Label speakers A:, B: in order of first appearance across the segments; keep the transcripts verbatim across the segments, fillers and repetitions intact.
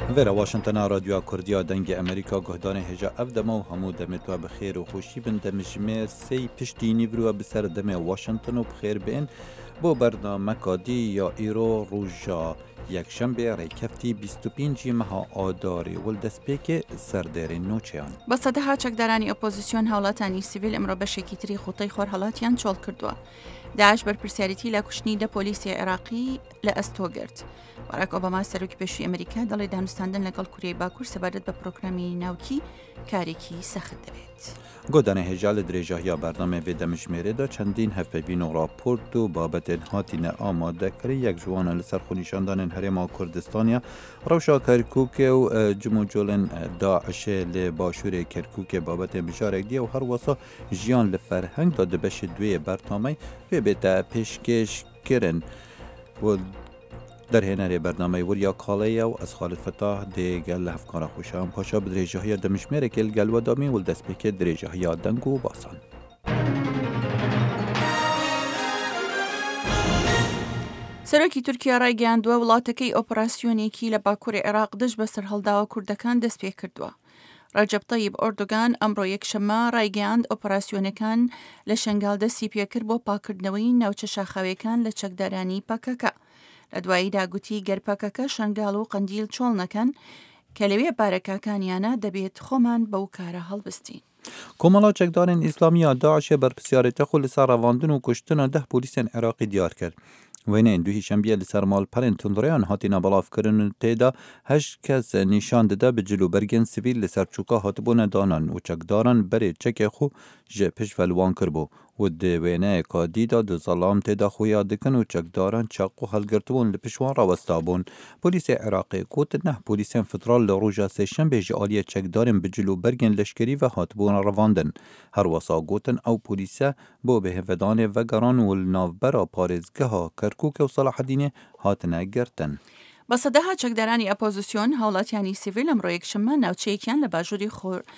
A: ویرا واشنطن رادیو کردیا دنگ امریکا گهدان هجا اف دما و همو دمتوا بخیر و خوشی بن دمجمه سی پشتی نیورو بسر دم واشنطن و بخیر بین بو برنامه کادی یا ایرو روژا یک شنبه ریکفتی بیست و پنج ماه آداری ولدسپیک سردر نوچیان.
B: بس ده چکدارانی اپوزیسیون هاولاتانی سیویل امرو بشکی تری خوطی خور هالاتیان چول کردوا. داعش برپرسیاریتی لکشنی ده پلیسی عراقی لأستو گرد. باراک اوباما سروکی بشوی امریکا دلی دانستاندن لگل کوریای باکور سبارد به پروگرامی ناوکی کاریکی سخت دوید.
A: گودان هجال درجه برنامه و دمشمیره دا چندین هفپیوین و راپورت و بابت هاتین آماده کری یک جوان لسر خونیشاندان هرما کردستانیا روشا کرکوک و جمو جولن داعش لباشور کرکوک بابت بشارک دی و هر واسا جیان لفرهنگ داده بش دوی برنامه و بیتا پیشکش کرن و در هنر برنامه وریا کالیه و از خالد فتاح دیگر لحفکار خوشم پاشا به درجه های دمشمیره که الگل و دامی و دست بکه درجه های دنگو باسان.
B: سەرۆکی تورکیا ڕایگەیاندووە وڵاتەکەی ئۆپراسیۆنێکی لە باکووری عێراق دژ بە سەرهەڵداوە کوردەکان دەست پێ کردووە. ڕەجەب طەیب ئۆردۆگان ئەمڕۆ یەکشەممە ڕایگەیاند ئۆپراسیۆنەکان لە شەنگال دەستی پێکرد بۆ پاکردنەوەی ناوچە شاخاویەکان لە چەکدارانی پەکەکە. لە دواییدا گوتی گەر پەکەکە شەنگال و قەندیل چۆڵ نەکەن کە لەوێ بارەکەکانیانە دەبێت خۆمان بەو کارە هەڵبستین.
A: کۆمەڵا چەکدارên ئیسلامیە داعشê berpirsiyarê xwe li ser revandin û kuştina deh polîsên Iraqî diyar kir. Wêneyên duhî şembiye li ser malperên tundreyan hatîne belavkirin têda heşt kes nîşan dide bi cilûbergên sivîl li ser çûka hatibûne danan û çekdaran berê çekê xwe ji pişvel wan kirbû û di wêneyeka dîda du zalam têda xuya dikin û çekdaran çaq û helgirtibûn li piş wan rawestabûn. Polîsê Iraqê gotin neh polîsên federal li roja sêşembê ji aliyê çekdarên bi cilûbergên leşkerî ve hatibûne revandin. Her wesa gotin ew polîse bo bêhêvedanê vegeran û li navbera parêzgeha Kerkûk û Salahdînê hatine girtin.
B: بە سەدەها چەکدارانی ئەپۆزیسیۆن هاوڵاتیانی سیڤیل ئەمڕۆ یەکشەممە ناوچەیەکیان لە باژووری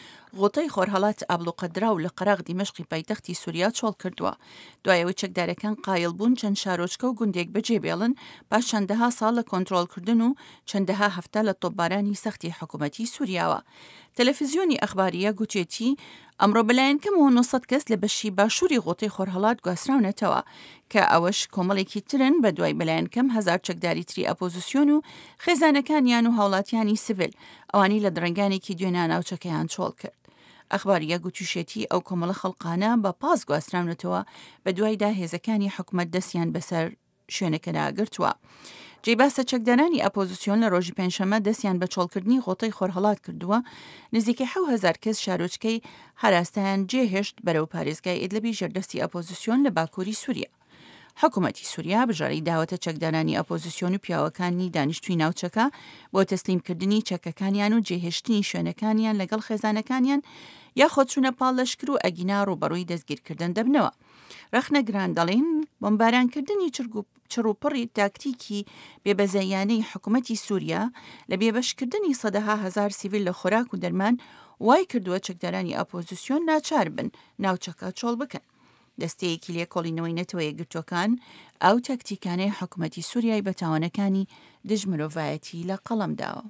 B: غوتەی خۆرهەڵات ئابلوقەدرا و لە قەراغ دیمەشقی پایتەختی سووریا چۆڵ کردووە. دوایەوەی چەکدارەکان قایڵ بوون چەند شارۆچکە و گوندێک بەجێبێڵن پاش چەندەها ساڵ لە کۆنتڕۆڵکردن و چەندەها هەفتە لە تۆپبارانی سەختی حکوومەتی سووریاوە. تەلەڤیزیۆنی ئەخباریە گوتێتی ئەمڕۆ بەلایەنکەم و نۆسەد کەس لە بەشی باشووری غوتەی خۆرهەڵات گواستراونەتەوە کە ئەوەش کۆمەڵێکی ترن بە دوای بەلایەنکەم هەزار چەکداری تری ئەپۆزیسیۆن و خێزانەکانیان و هاوڵاتیانی سیڤیل ئەوانی لە درنگانێکی دوێنە ناوچەکەیان چۆڵ کرد. ئەخباریە گوتوشێتی ئەو کۆمەڵە خەڵقانە بە پاس گواستراونەتەوە بە دوایدا هێزەکانی حکوومەت دەستیان بەسەر شوێنەکەدا گرتووە. جێباسە چەکدارانی ئەپۆزیسیۆن لە ڕۆژی پێنجشەممە دەستیان بە چۆڵکردنی غۆتەی خۆرهەڵات کردووە نزیکەی حەوت هەزار کەس شارۆچکەی هەراستایان جێهێشت بەرەو پارێزگای ئیدلبی ژێردەستی ئەپۆزیسیۆن لە باکووری سووریا. حکوومەتی سووریا بژاری داوەتە چەکدارانی ئەپۆزیسیۆن و پیاوەکانی دانیشتووی ناوچەکە بۆ تەسلیمکردنی چەکەکانیان و جێهێشتنی شوێنەکانیان لەگەڵ خێزانەکانیان یا خۆچوونە پاڵ لەشکر و ئەگینا ڕوبەڕووی دەستگیرکردن دەبنەوە. رەخنەگران دەڵێن بۆمبارانکردنی چڕوپڕی تاکتیکی بێبەزەیانەی حکوومەتی سووریا لە بێبەشکردنی سەدەها هەزار سیڤیل لە خۆراک و دەرمان وای کردووە چەکدارانی ئەپۆزیسیۆن ناچار بن ناوچەکە چۆڵ بکەن. دەستەیەکی لێکۆڵینەوەی نەتەوەیە گرتوەکان ئەو تاکتیکانەی حکوومەتی سووریای بە تاوانەکانی دژ مرۆڤایەتی لە قەڵەمداوە.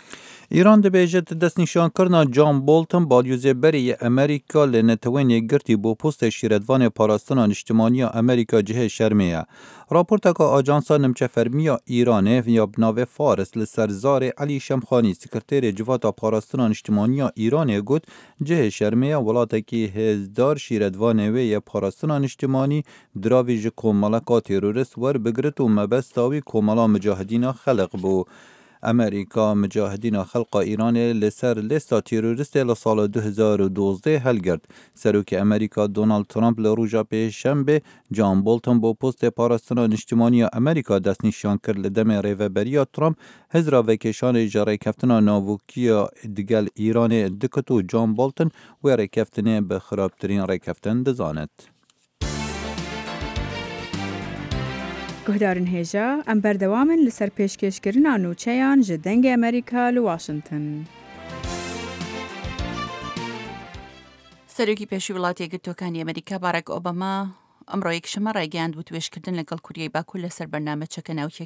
A: ایران دەبێژێت دەستنیشانکردنا جان بولتن باڵیۆزێبەری ئەمریکا لە نەتەوەینێک گرتی بۆ پۆستە شیرەتوانێ پاراستنا نیشتیمانیە ئەمریکا جهێ شەرمەیە. راپۆرتەکە ئاجانسا نمچەفەرمیە ئیرانێ یا بناوێ فارس لە سەرزارێ عەلی شەمخانی سکرتێرێ جڤاتا پاراستنا نیشتیمانیە ئیرانێ گوت جهێ شەرمەیە وڵاتێکی هێزدار شیرەتوانێوەیە پاراستنا نیشتیمانی دراوی ji کۆمەڵەکا تێرۆریست وەربگرت و مەبەستاوی کۆمەڵا مجاهدینا خەلق بوو. ئەمریکا مجاهدینا خەلقا ئیرانێ لەسەر لێستا تێرۆریستێ لە ساڵە دو هەزار و دوازدە هەلگرت. سەرۆکی ئەمریکا دۆناڵد ترامپ لە ڕۆژا پێشەمبێ جان بولتن بۆ پۆستێ پاراستنا نیشتیمانیە ئەمریکا دەستنیشان کرد لە دەمێ ڕێڤەبەریە ترامپ هزرا vekêşanê ji rêkeftina navûkiya digel Îranê dikit û John Bolton wê rêkeftinê bi xirabtirîn rêkeftin dizanet.
C: گهدارن هێژا ئەم بەردەوامن لەسەر پێشکەشکردنا نووچەیان ji dengê ئەمریکا li Washington.
B: سەرۆکی پێشوی وڵاتی یەکگرتووەکانی ئەمریکا باراک ئۆباما ئەمڕۆ یەکشەممە ڕایگەیاند بوو توێژکردن لەگەڵ کوریای باکوور لەسەر بەرنامە چەکە ناوکیە